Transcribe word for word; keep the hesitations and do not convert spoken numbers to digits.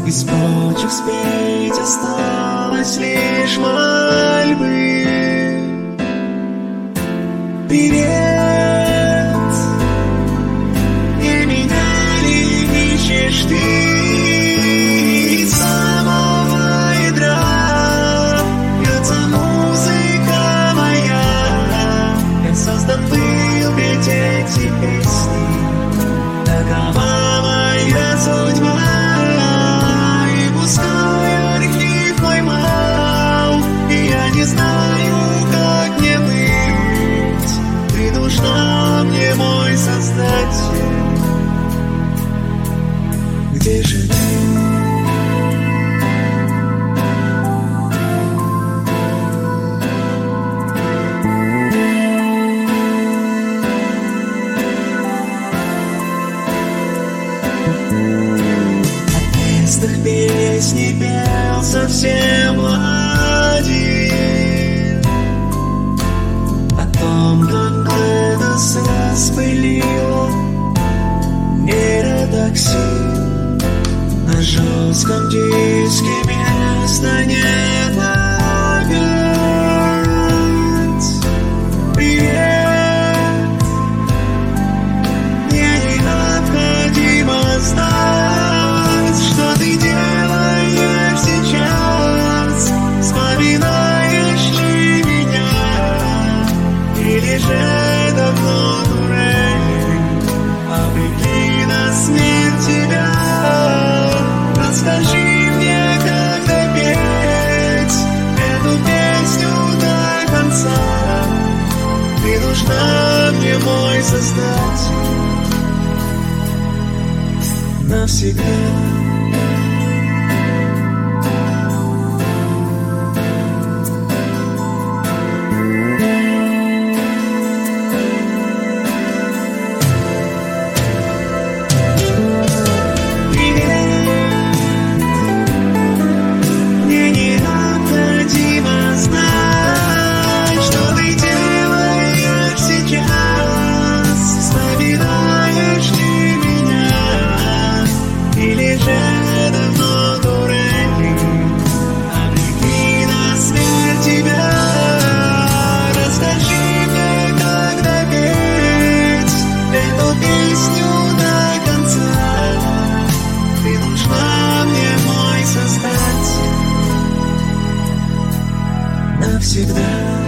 Из почек спеть осталось лишь мольбы. Привет, не меня ли ищешь ты? Из самого ядра льется музыка моя. Я создан был петь эти песни, такова моя судьба. И пускай архив мой мал, и я не знаю, как мне быть. Ты нужна мне, мой Создатель. Где же ты? Песни пел совсем один о том, как Эдос распылил нейротоксин. На жестком диске места нет опять. Привет, мне необходимо знать, что ты делаешь сейчас. Вспоминаешь ли меня, или же давно дурень обрекли на смерть тебя? Расскажи мне, как допеть эту песню до конца. Ты нужна мне, мой Создатель, навсегда. Навсегда.